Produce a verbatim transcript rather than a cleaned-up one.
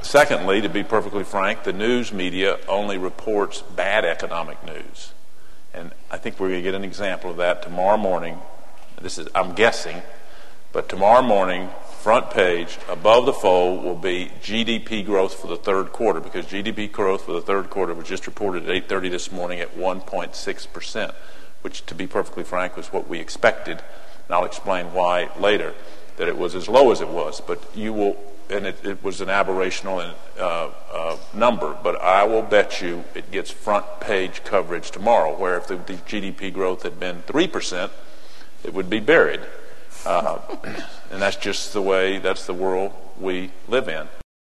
secondly, to be perfectly frank, the news media only reports bad economic news. And I think we're going to get an example of that tomorrow morning. This is, I'm guessing, but tomorrow morning, front page, above the fold, will be G D P growth for the third quarter, because G D P growth for the third quarter was just reported at eight thirty this morning at one point six percent, which, to be perfectly frank, was what we expected. And I'll explain why later, that it was as low as it was. But you will, and it, it was an aberrational uh, uh, number, but I will bet you it gets front page coverage tomorrow, where if the, the G D P growth had been three percent, it would be buried. Uh, and that's just the way, that's the world we live in.